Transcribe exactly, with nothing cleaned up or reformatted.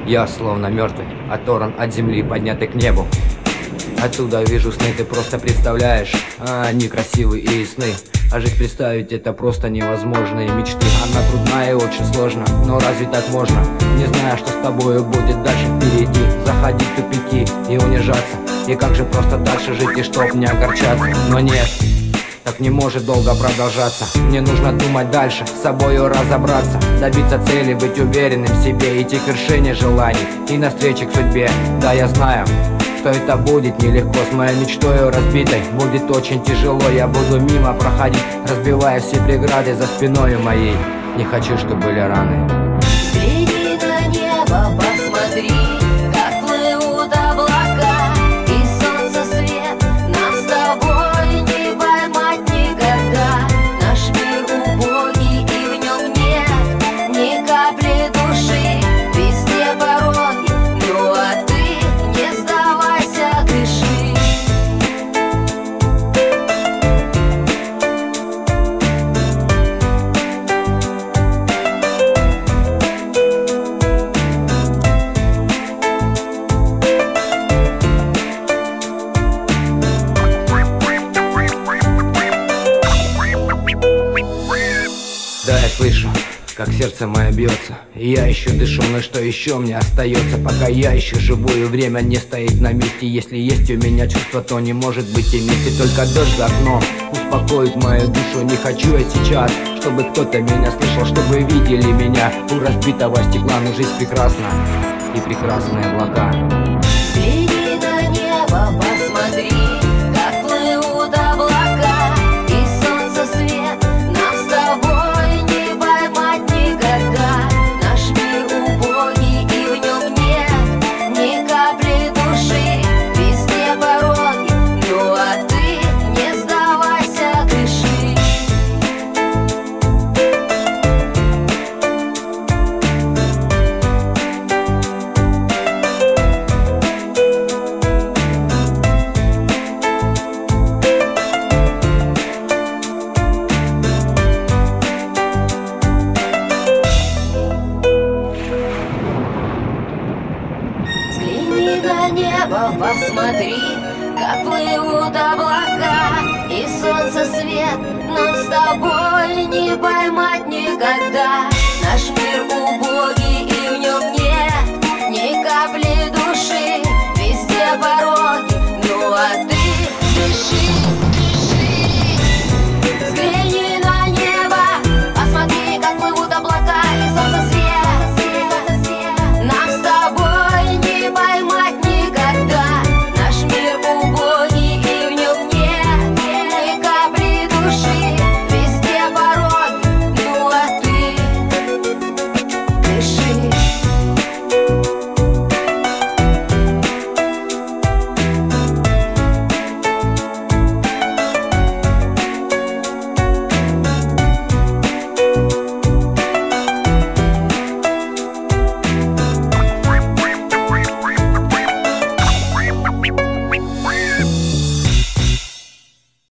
Я словно мертвый, оторван от земли, поднятый к небу. Оттуда вижу сны, ты просто представляешь, а они красивые и ясны. А жить представить это просто невозможные мечты. Она трудная и очень сложна, но разве так можно? Не знаю, что с тобою будет дальше впереди. Заходить в тупики и унижаться. И как же просто дальше жить и чтоб не огорчаться. Но нет, так не может долго продолжаться. Мне нужно думать дальше, с собою разобраться, добиться цели, быть уверенным в себе, идти к вершине желаний и навстречу к судьбе. Да, я знаю, что это будет нелегко, с моей мечтою разбитой будет очень тяжело. Я буду мимо проходить, разбивая все преграды за спиною моей. Не хочу, чтобы были раны. Взгляни на небо, посмотри, как плывут облака, и солнце свет нам с тобой не поймать никогда. Наш мир убогий, и в нем нет ни капли души, везде пороги, ну а ты не сдавайся, дыши. Да, я слышу, как сердце мое бьется, и я еще дышу, но что еще мне остается? Пока я еще живу, и время не стоит на месте. Если есть у меня чувство, то не может быть и вместе. Только дождь за окном успокоит мою душу. Не хочу я сейчас, чтобы кто-то меня слышал, чтобы видели меня у разбитого стекла. Но жизнь прекрасна, и прекрасные облака. Взгляни на небо, посмотри, как плывут облака, и солнце свет нам с тобой не поймать никогда. Наш мир убогий, и в нем нет ни капли души, везде пороги, ну а ты не сдавайся, дыши. Взгляни на небо, посмотри, как плывут облака, и солнце свет нам с тобой не поймать никогда. Наш мир